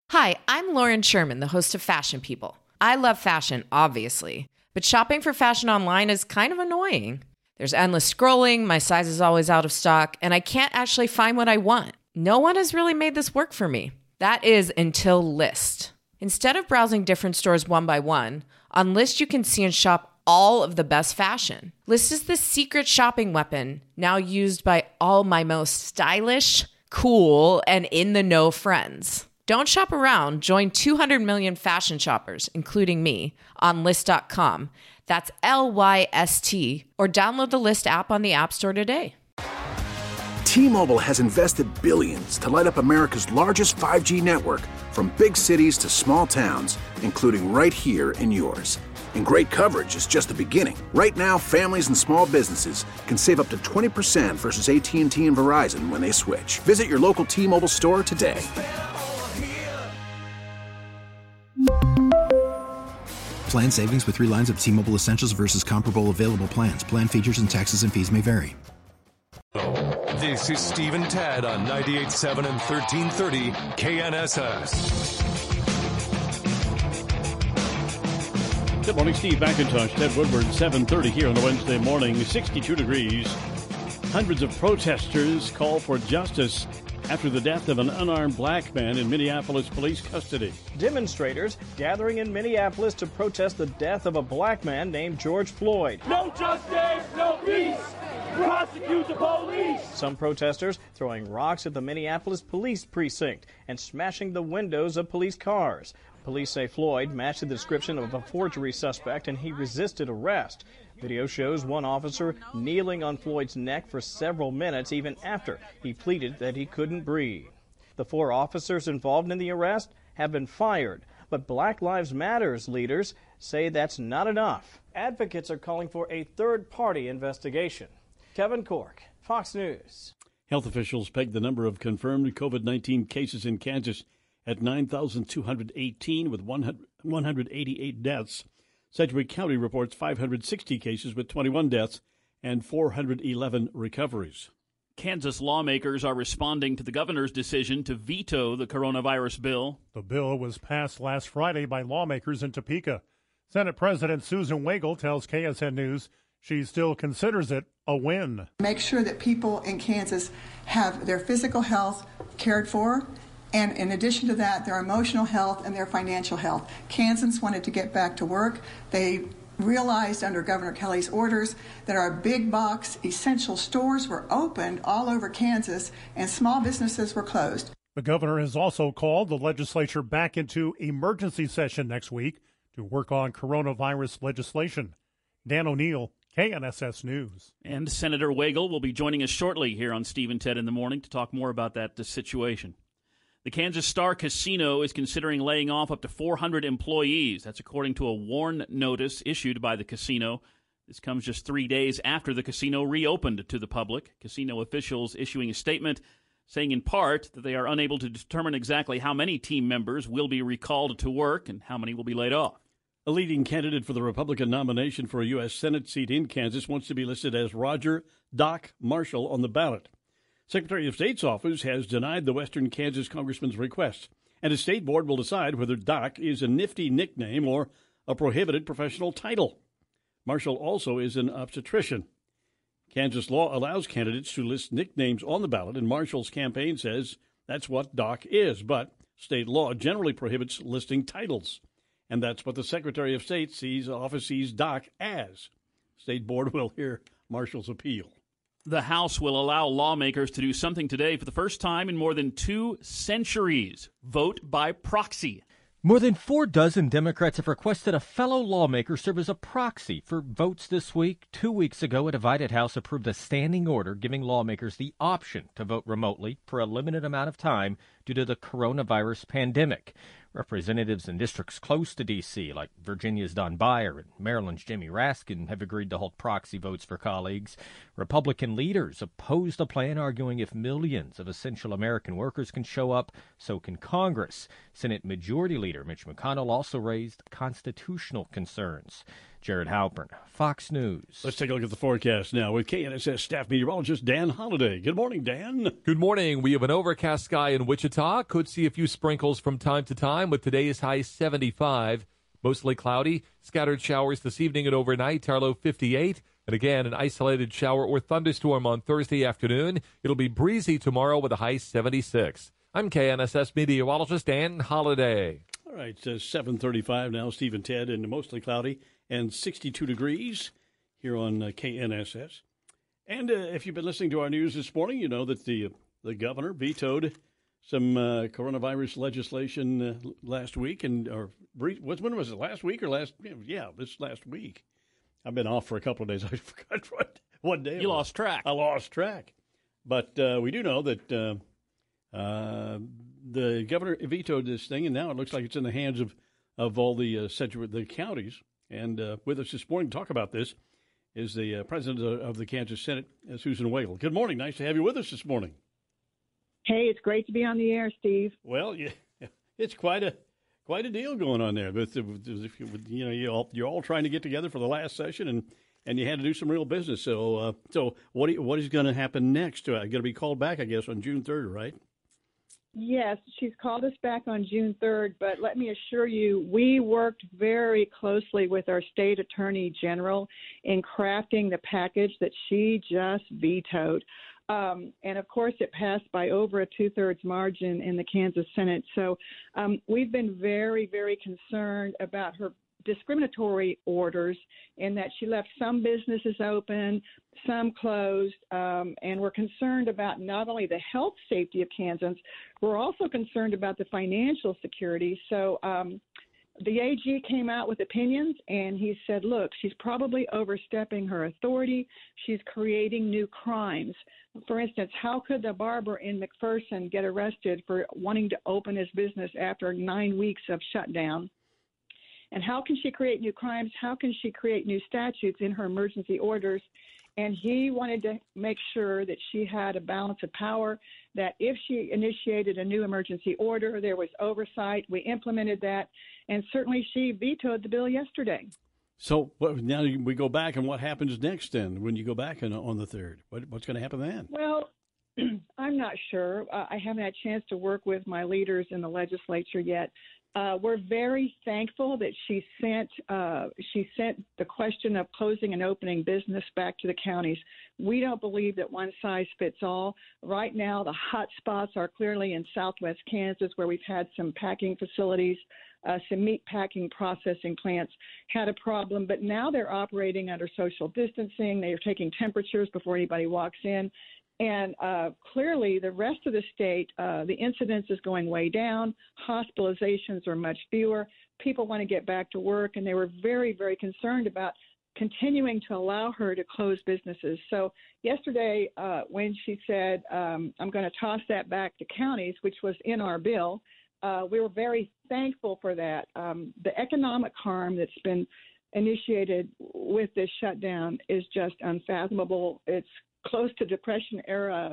Hi, I'm Lauren Sherman, the host of Fashion People. I love fashion, obviously, but shopping for fashion online is kind of annoying. There's endless scrolling, my size is always out of stock, and I can't actually find what I want. No one has really made this work for me. That is until Lyst. Instead of browsing different stores one by one, on Lyst you can see and shop all of the best fashion. Lyst is the secret shopping weapon now used by all my most stylish, cool, and in-the-know friends. Don't shop around. Join 200 million fashion shoppers, including me, on Lyst.com. That's Lyst, or download the Lyst app on the App Store today. T-Mobile has invested billions to light up America's largest 5G network, from big cities to small towns, including right here in yours. And great coverage is just the beginning. Right now, families and small businesses can save up to 20% versus AT&T and Verizon when they switch. Visit your local T-Mobile store today. Plan savings with 3 lines of T-Mobile Essentials versus comparable available plans. Plan features and taxes and fees may vary. This is Steve and Ted on 98.7 and 1330 KNSS. Good morning, Steve McIntosh, Ted Woodward, 7:30 here on a Wednesday morning, 62 degrees. Hundreds of protesters call for justice after the death of an unarmed black man in Minneapolis police custody. Demonstrators gathering in Minneapolis to protest the death of a black man named George Floyd. No justice, no peace. Prosecute the police. Some protesters throwing rocks at the Minneapolis police precinct and smashing the windows of police cars. Police say Floyd matched the description of a forgery suspect and he resisted arrest. Video shows one officer kneeling on Floyd's neck for several minutes even after he pleaded that he couldn't breathe. The 4 officers involved in the arrest have been fired, but Black Lives Matter's leaders say that's not enough. Advocates are calling for a third-party investigation. Kevin Cork, Fox News. Health officials pegged the number of confirmed COVID-19 cases in Kansas at 9,218 with 188 deaths. Sedgwick County reports 560 cases with 21 deaths and 411 recoveries. Kansas lawmakers are responding to the governor's decision to veto the coronavirus bill. The bill was passed last Friday by lawmakers in Topeka. Senate President Susan Wagle tells KSN News she still considers it a win. Make sure that people in Kansas have their physical health cared for, and in addition to that, their emotional health and their financial health. Kansans wanted to get back to work. They realized under Governor Kelly's orders that our big box essential stores were opened all over Kansas and small businesses were closed. The governor has also called the legislature back into emergency session next week to work on coronavirus legislation. Dan O'Neill, KNSS News. And Senator Wagle will be joining us shortly here on Steve and Ted in the Morning to talk more about that situation. The Kansas Star Casino is considering laying off up to 400 employees. That's according to a WARN notice issued by the casino. This comes just 3 days after the casino reopened to the public. Casino officials issuing a statement saying in part that they are unable to determine exactly how many team members will be recalled to work and how many will be laid off. A leading candidate for the Republican nomination for a U.S. Senate seat in Kansas wants to be listed as Roger Doc Marshall on the ballot. Secretary of State's office has denied the Western Kansas congressman's request, and a state board will decide whether Doc is a nifty nickname or a prohibited professional title. Marshall also is an obstetrician. Kansas law allows candidates to list nicknames on the ballot, and Marshall's campaign says that's what Doc is, but state law generally prohibits listing titles, and that's what the Secretary of State sees Doc as. State board will hear Marshall's appeal. The House will allow lawmakers to do something today for the first time in more than 2 centuries. Vote by proxy. More than 4 dozen Democrats have requested a fellow lawmaker serve as a proxy for votes this week. 2 weeks ago, a divided House approved a standing order giving lawmakers the option to vote remotely for a limited amount of time due to the coronavirus pandemic. Representatives in districts close to D.C., like Virginia's Don Beyer and Maryland's Jimmy Raskin, have agreed to hold proxy votes for colleagues. Republican leaders opposed the plan, arguing if millions of essential American workers can show up, so can Congress. Senate Majority Leader Mitch McConnell also raised constitutional concerns. Jared Halpern, Fox News. Let's take a look at the forecast now with KNSS staff meteorologist Dan Holliday. Good morning, Dan. Good morning. We have an overcast sky in Wichita. Could see a few sprinkles from time to time with today's high 75. Mostly cloudy. Scattered showers this evening and overnight. Our low 58. And again, an isolated shower or thunderstorm on Thursday afternoon. It'll be breezy tomorrow with a high 76. I'm KNSS meteorologist Dan Holliday. All right, 7:35 now. Steve and Ted, and mostly cloudy and 62 degrees here on KNSS. And if you've been listening to our news this morning, you know that the governor vetoed some coronavirus legislation last week. When was it? Last week or last? Yeah, this last week. I've been off for a couple of days. I forgot what day. You lost track. I lost track. But we do know that the governor vetoed this thing, and now it looks like it's in the hands of all the counties. And with us this morning to talk about this is the president of the Kansas Senate, Susan Wagle. Good morning. Nice to have you with us this morning. Hey, it's great to be on the air, Steve. Well, yeah, it's quite a deal going on there. But you're all trying to get together for the last session, and you had to do some real business. So what is going to happen next? Going to be called back, I guess, on June 3rd, right? Yes, she's called us back on June 3rd, but let me assure you, we worked very closely with our state attorney general in crafting the package that she just vetoed. And, of course, it passed by over a 2/3 margin in the Kansas Senate. So we've been very, very concerned about her discriminatory orders in that she left some businesses open, some closed, and we're concerned about not only the health safety of Kansans, we're also concerned about the financial security. So the AG came out with opinions, and he said, look, she's probably overstepping her authority. She's creating new crimes. For instance, how could the barber in McPherson get arrested for wanting to open his business after 9 weeks of shutdown? And how can she create new crimes? How can she create new statutes in her emergency orders? And he wanted to make sure that she had a balance of power, that if she initiated a new emergency order, there was oversight. We implemented that. And certainly she vetoed the bill yesterday. So now we go back, and what happens next then when you go back on the 3rd? What's going to happen then? Well, I'm not sure. I haven't had a chance to work with my leaders in the legislature yet. We're very thankful that she sent the question of closing and opening business back to the counties. We don't believe that one size fits all. Right now, the hot spots are clearly in southwest Kansas, where we've had some packing facilities, some meat packing processing plants had a problem, but now they're operating under social distancing. They are taking temperatures before anybody walks in. And clearly, the rest of the state, the incidence is going way down. Hospitalizations are much fewer. People want to get back to work, and they were very, very concerned about continuing to allow her to close businesses. So yesterday, when she said, I'm going to toss that back to counties, which was in our bill, we were very thankful for that. The economic harm that's been initiated with this shutdown is just unfathomable. It's close to Depression-era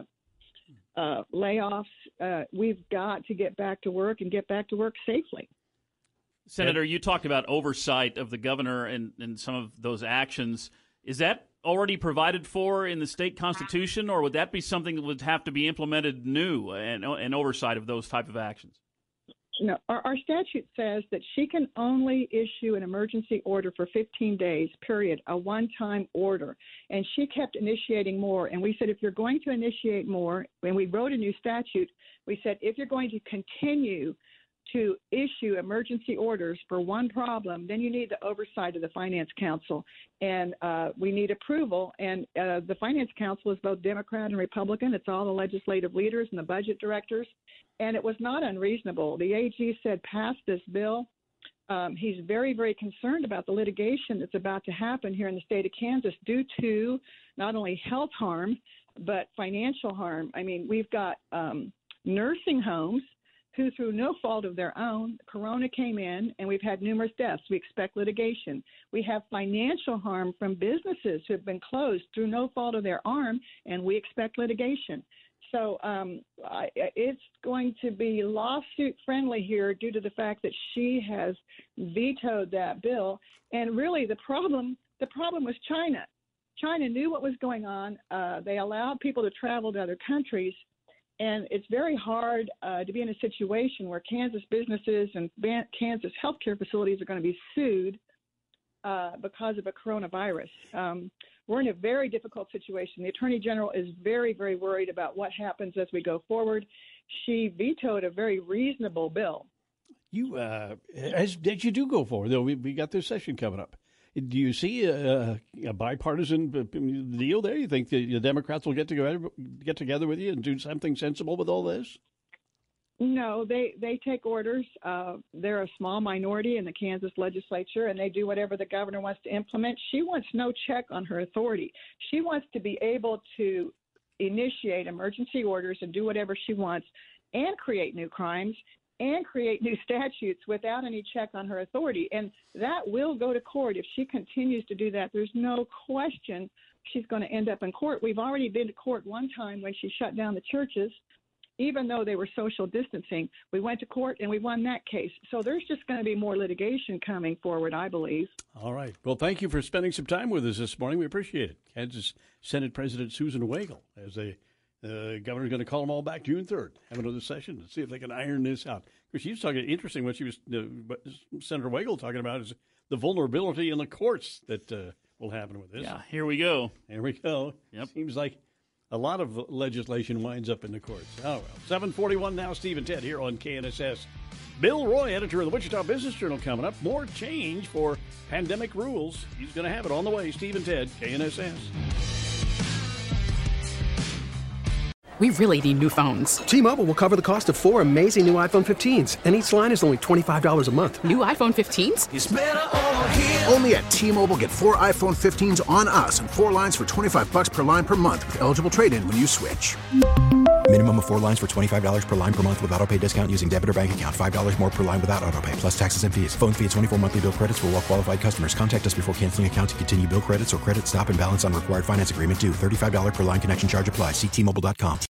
layoffs. We've got to get back to work and get back to work safely. Senator, you talked about oversight of the governor and some of those actions. Is that already provided for in the state constitution, or would that be something that would have to be implemented new and oversight of those type of actions? No, our statute says that she can only issue an emergency order for 15 days, period, a one-time order. And she kept initiating more. And we said, if you're going to initiate more, when we wrote a new statute, we said, if you're going to continue to issue emergency orders for one problem, then you need the oversight of the Finance Council. And we need approval. And the Finance Council is both Democrat and Republican. It's all the legislative leaders and the budget directors. And it was not unreasonable. The AG said, pass this bill. He's very, very concerned about the litigation that's about to happen here in the state of Kansas due to not only health harm, but financial harm. I mean, we've got nursing homes who, through no fault of their own, Corona came in, and we've had numerous deaths. We expect litigation. We have financial harm from businesses who have been closed through no fault of their own, and we expect litigation. So it's going to be lawsuit friendly here due to the fact that she has vetoed that bill. And really the problem was China. China knew what was going on. They allowed people to travel to other countries. And it's very hard to be in a situation where Kansas businesses and Kansas healthcare facilities are going to be sued because of a coronavirus. We're in a very difficult situation. The Attorney General is very, very worried about what happens as we go forward. She vetoed a very reasonable bill. You, as you do go forward, though, we got this session coming up. Do you see a bipartisan deal there? You think the Democrats will get together with you and do something sensible with all this? No, they take orders. They're a small minority in the Kansas legislature, and they do whatever the governor wants to implement. She wants no check on her authority. She wants to be able to initiate emergency orders and do whatever she wants and create new crimes and create new statutes without any check on her authority. And that will go to court. If she continues to do that, there's no question she's going to end up in court. We've already been to court one time when she shut down the churches. Even though they were social distancing, we went to court and we won that case. So there's just going to be more litigation coming forward, I believe. All right. Well, thank you for spending some time with us this morning. We appreciate it. Kansas Senate President Susan Wagle, as the governor's going to call them all back June 3rd, have another session and see if they can iron this out. Because she was talking, interesting, what she was, Senator Wagle talking about is the vulnerability in the courts that will happen with this. Yeah, here we go. Here we go. Yep. Seems like a lot of legislation winds up in the courts. Oh, well. 7:41 now, Steve and Ted here on KNSS. Bill Roy, editor of the Wichita Business Journal, coming up. More change for pandemic rules. He's going to have it on the way. Steve and Ted, KNSS. We really need new phones. T-Mobile will cover the cost of 4 amazing new iPhone 15s, and each line is only $25 a month. New iPhone 15s? It's better over here. Only at T-Mobile, get 4 iPhone 15s on us and 4 lines for $25 per line per month with eligible trade-in when you switch. Minimum of 4 lines for $25 per line per month with autopay discount using debit or bank account. $5 more per line without autopay, plus taxes and fees. Phone fee at 24 monthly bill credits for well-qualified customers. Contact us before canceling account to continue bill credits or credit stop and balance on required finance agreement due. $35 per line connection charge applies. See T-Mobile.com.